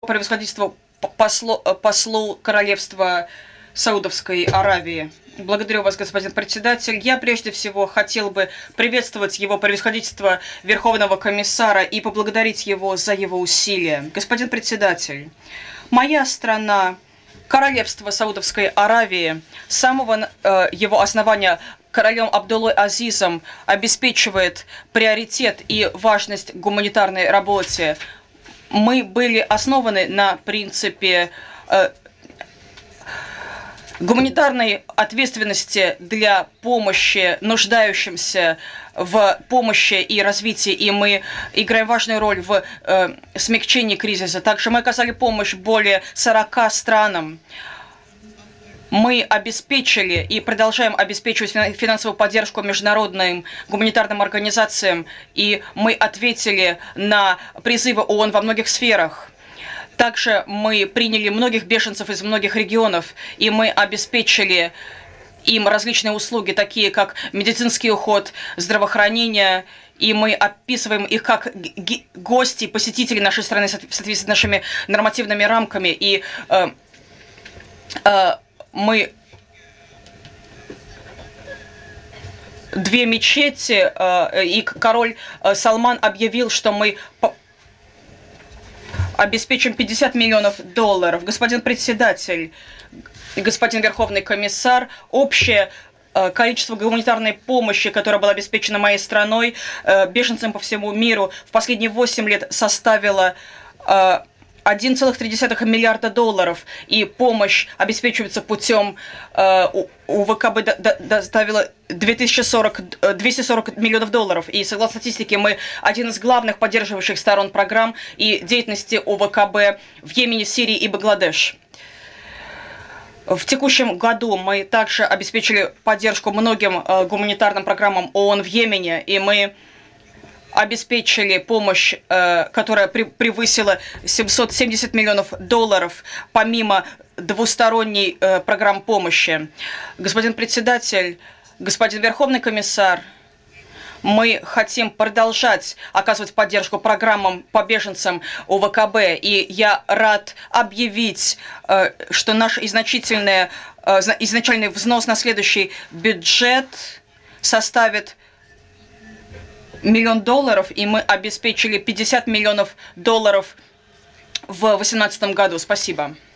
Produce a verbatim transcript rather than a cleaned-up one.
Превосходительству послу, послу Королевства Саудовской Аравии. Благодарю вас, господин председатель. Я прежде всего хотел бы приветствовать его превосходительство Верховного комиссара и поблагодарить его за его усилия. Господин председатель, моя страна, Королевство Саудовской Аравии, с самого э, его основания королем Абдуллой Азизом обеспечивает приоритет и важность гуманитарной работе. Мы были основаны на принципе э, гуманитарной ответственности для помощи нуждающимся в помощи и развитии, и мы играем важную роль в э, смягчении кризиса. Также мы оказали помощь более сорока странам. Мы обеспечили и продолжаем обеспечивать финансовую поддержку международным гуманитарным организациям, и мы ответили на призывы ООН во многих сферах. Также мы приняли многих беженцев из многих регионов, и мы обеспечили им различные услуги, такие как медицинский уход, здравоохранение, и мы описываем их как гости, посетители нашей страны в соответствии с нашими нормативными рамками, и э, э, мы две мечети, э, и король Салман объявил, что мы обеспечим пятьдесят миллионов долларов. Господин председатель, господин Верховный комиссар, общее количество гуманитарной помощи, которая была обеспечена моей страной, беженцам по всему миру, в последние восемь лет составила один целых три десятых миллиарда долларов, и помощь обеспечивается путем э, УВКБ доставила двести сорок миллионов долларов. И согласно статистике, мы один из главных поддерживающих сторон программ и деятельности УВКБ в Йемене, Сирии и Бангладеш. В текущем году мы также обеспечили поддержку многим э, гуманитарным программам ООН в Йемене, и мы обеспечили помощь, э, которая при, превысила семьсот семьдесят миллионов долларов, помимо двусторонней э, программы помощи. Господин председатель, господин Верховный комиссар, мы хотим продолжать оказывать поддержку программам по беженцам УВКБ, и я рад объявить, э, что наш изначальный, э, изначальный взнос на следующий бюджет составит миллион долларов, и мы обеспечили пятьдесят миллионов долларов в две тысячи восемнадцатом году. Спасибо.